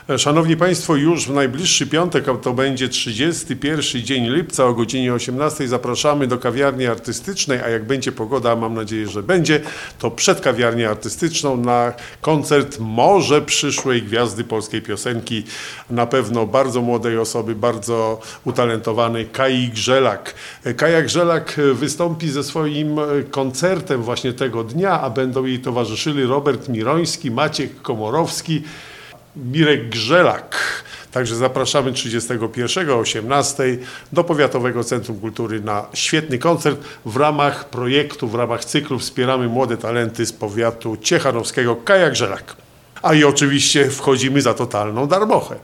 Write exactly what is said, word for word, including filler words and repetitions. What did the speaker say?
Szanowni Państwo, już w najbliższy piątek, a to będzie trzydziesty pierwszy dzień lipca o godzinie osiemnastej, zapraszamy do kawiarni artystycznej, a jak będzie pogoda, a mam nadzieję, że będzie, to przed kawiarnią artystyczną na koncert może przyszłej gwiazdy polskiej piosenki, na pewno bardzo młodej osoby, bardzo utalentowanej, Kai Grzelak. Kaja Grzelak wystąpi ze swoim koncertem właśnie tego dnia, a będą jej towarzyszyli Robert Miroński, Maciek Komorowski, Mirek Grzelak. Także zapraszamy trzydziestego pierwszego o osiemnastej do Powiatowego Centrum Kultury na świetny koncert w ramach projektu, w ramach cyklu Wspieramy młode talenty z powiatu ciechanowskiego. Kaja Grzelak. A i oczywiście wchodzimy za totalną darmochę.